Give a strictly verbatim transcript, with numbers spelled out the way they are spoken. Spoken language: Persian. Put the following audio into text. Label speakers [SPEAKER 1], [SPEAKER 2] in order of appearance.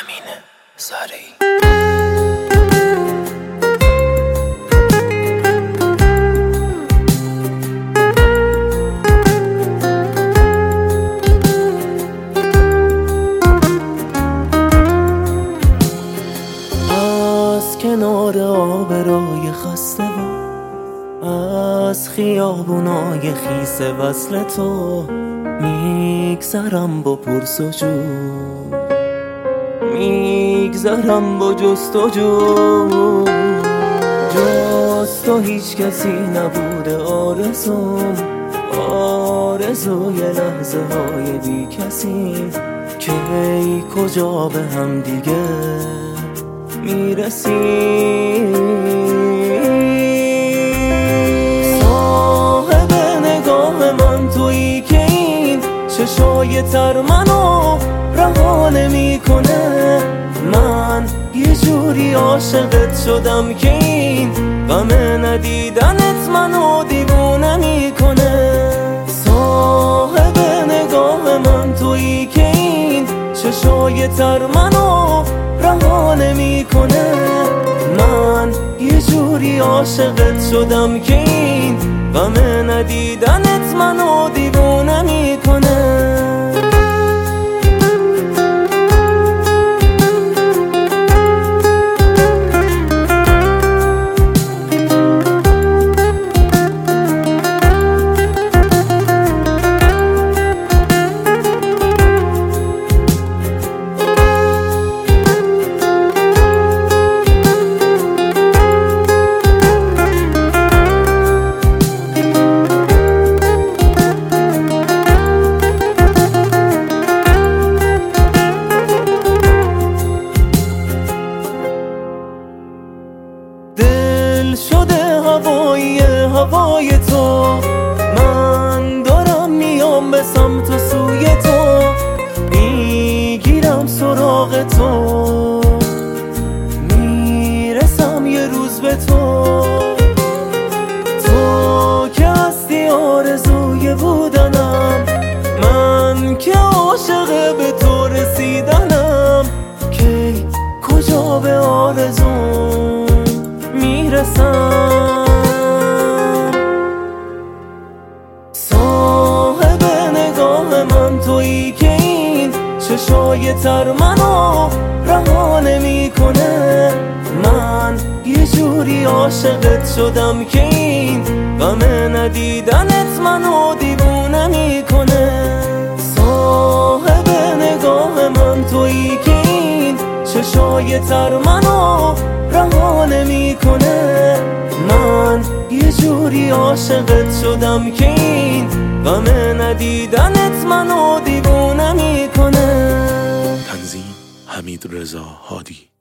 [SPEAKER 1] امین زارعی.
[SPEAKER 2] از کنار آب رای خسته و از خیابونای خیس وصل تو میگذرم با پرس و جو، میگذرم با جست و جو. جز تو هیچ کسی نبوده آرزوم، آرزوی لحظه های بی کسی که ای کجا به هم دیگه میرسیم. صاحب نگاه من تویی که این چشای تر منو رها نمیکنه. من یه جوری عاشقت شدم که این غم ندیدنت منو دیوونه میکنه. صاحب نگاه من تویی که این چشای تر منو رها نمیکنه. من یه جوری عاشقت شدم که این غم ندیدنت منو دیوونه میکنه. دل شده هوایی هوای تو، من دارم میام به سمت سوی تو، میگیرم سراغ تو، میرسم یه روز به تو. تو که هستی آرزوی بودنم، من که عاشق به تو رسیدنم. کی کجا به آرزوم میرسم. صاحب نگاه من تویی که این چشای تر منو رها نمیکنه. من یه جوری عاشقت شدم که این غم ندیدنت منو دیوونه میکنه. صاحب نگاه من تویی که این چشای تر منو رها نمیکنه. من یه جوری عاشقت شدم که این غم ندیدنت منو دیوونه میکنه.
[SPEAKER 1] تنظیم حمید رضا هادی.